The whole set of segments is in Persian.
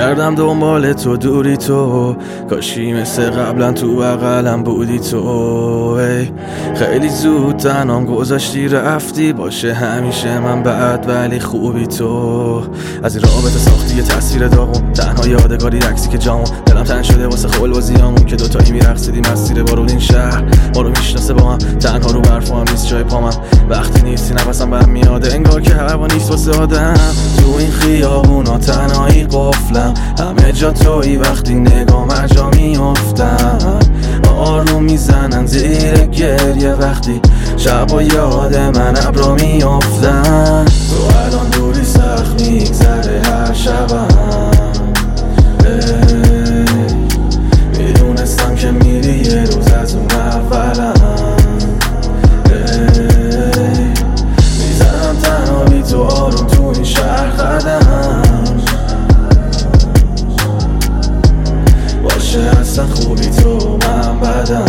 میگردم دنبال تو دوری تو، کاشی مثل قبلا تو بغلم بودی تو. خیلی زود تنام گذاشتی رفتی، باشه همیشه من بعد ولی خوبی تو. از این رابطه ساختی یه تصویر داغون، تنها یادگاری عکسی که جامون. دلم تنگ شده واسه خلوزیامون که دوتایی میرقصیدیم مسیر بارون این شهر ما رو میشناسه با هم. تنها رو برفا هم نیست جای پامم، وقتی نیستی نفسم بهم میاده انگار که هوا نیست واسه آدم. تو این خیابونا تنهایی قفلم، همه جا تویی وقتی نگام جا میافتم. آروم میزنن زیر گریه وقتی شبا یاد من ابرا میافتن. تو الان دوری سخت میگذره هر شبم، میدونستم که میری یه روز از اون اولم. میزنم تنها بی تو آروم تو این شهر قدم، باشه اصلا خوبی تو من بدم.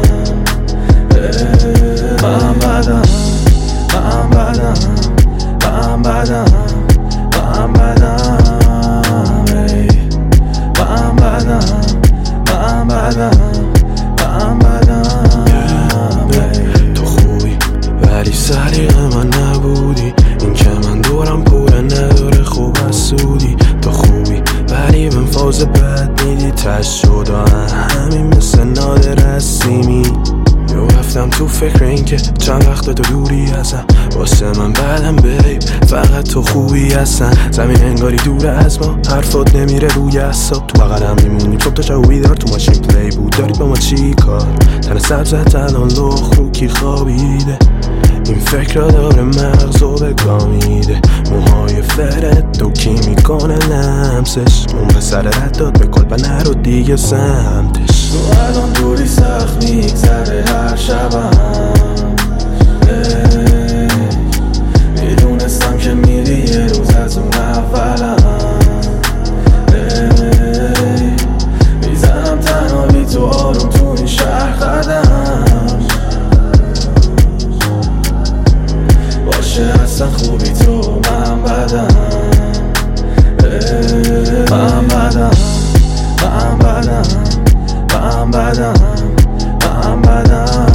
من بدم من بدم من بدم من بدم من بدم من بدم من بدم. تو خوبی ولی سلیقه من نبودی، این که من دورم پوله نداره خوب از سودی. تو خوبی ولی من فاز بد میدی تش شده همین مثل نادر هستیمی. رفتم تو فکر این که چند وقت تو دوری هستم، واسه من بعدم بیب فقط تو خوبی هستن. زمین انگاری دور از ما، حرفات نمیره روی اصاب. تو بغلم میمونیم صبح تا شب بیدار، تو ماشین پلی بود داری با ما چی کار؟ تن سبزت الان لخ رو کی خوابیده، این فکر را داره مغزو بگامیده. موهای فرد تو کی میکنه لمسش، اون به سر رد داد به کل نرو دیگه سمتش. تو الان دوری سخت میگذره هر شبم، میدونستم که میری یه روز از اون اولم. میزنم تنها بی تو آروم تو این شهر قدم، باشه اصلا خوبی تو من بدم. من بدم من بدم من بدم من بدم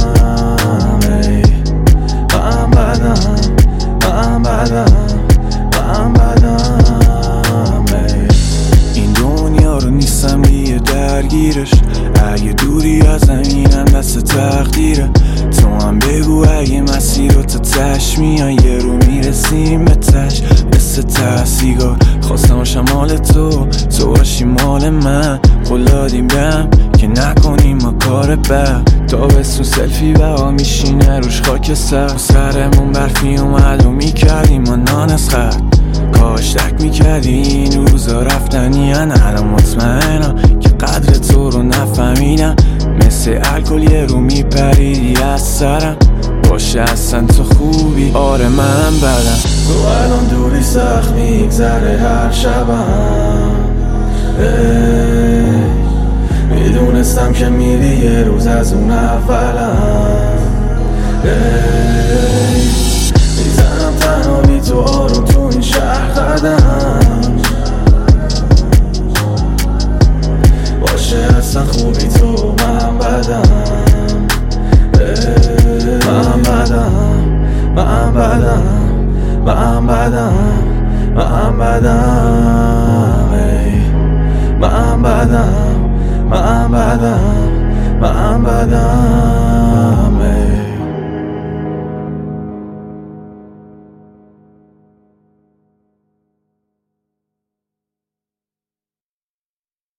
من بدم من بدم من بدم. این دنیا رو نیستم دیگه درگیرش، اگه دوری از زمینم دست تقدیره. تو هم بگو اگه مسیر رو تا تش میای یه رو میرسیم به تش. مثل سیگار خواستم باشم مال تو، تو باشی مال من. قول دادیم بهم که نکنیم ما کار بد، تابستون سلفی بها میشینه روش خاک سرمون برفی اومد و میکردیم ما نان از خط. کاش تک میکردی این روزا رفتنی، الان مطمئنم که قدر تو رو نفهمیدم. مثل الکل یه رو میپریدی از سرم، باشه اصلا تو خوبی آره من بدم. تو الان دوری سخت میگذره هر شبم، میدونستم که میری یه روز از اون اولم. میزنم تنها بی تو آروم تو این شهر قدم، باشه اصلا خوبی تو من بدم. من بدم من بدم من بدم من بدم من بدم من بدم من بدم.